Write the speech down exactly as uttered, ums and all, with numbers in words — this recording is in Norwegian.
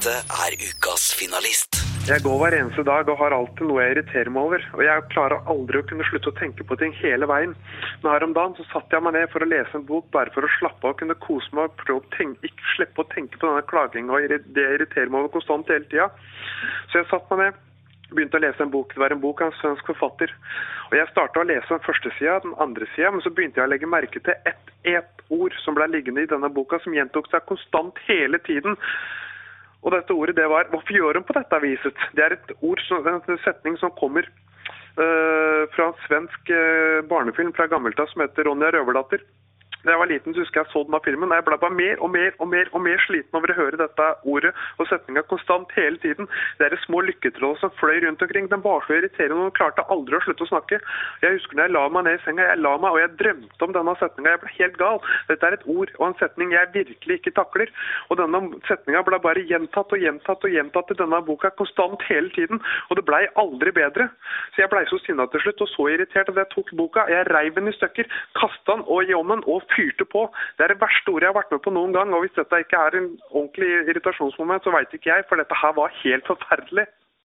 Dette er ukas finalist. Jeg går hver eneste dag og har alltid noe jeg irriterer meg over, og jeg klarer aldri å kunne slutte å tenke på ting hele veien. Men her om dagen så satt jeg meg ned for å lese en bok, bare for å slappe av og kunne kose meg og prøve å tenke, ikke slippe å tenke på denne klagingen, og det irriterer meg over konstant hele tiden. Så jeg satt meg ned, begynte å lese en bok. Det var en bok av en svensk forfatter. Og jeg startet å lese den første siden, den andre siden, men så begynte jeg å legge merke til ett, ett ord som ble liggende i denne boka, som gjentok seg konstant hele tiden. Og dette ordet, det var, hvorfor gjør hun på dette viset? Det er et ord, en setning som kommer uh, fra en svensk uh, barnefilm fra gammeltid som heter Ronja Røverdatter. Da jeg var liten, så husker jeg så den av filmen, og jeg ble bare mer og mer og mer og mer sliten over å høre dette ordet og setningen konstant hele tiden. Det er små lykketråd som fløy rundt omkring. Den var så irriterende, og hun klarte aldri å slutte å snakke. Jeg husker når jeg la meg ned i senga, jeg la meg, og jeg drømte om denne setningen. Jeg ble helt gal. Dette er et ord og en setning jeg virkelig ikke takler. Og denne setningen ble bare gjentatt og gjentatt og gjentatt i denne boka konstant hele tiden, og det ble aldri bedre. Så jeg ble så sinnet til slutt og så irritert at jeg tok boka, jeg reiv den i stykker, kastet den og i ommen og fyrte på. Det er det verste ordet jeg har vært med på noen gang, og hvis dette ikke er en ordentlig irritasjonsmoment, så vet ikke jeg, for dette her var helt forferdelig.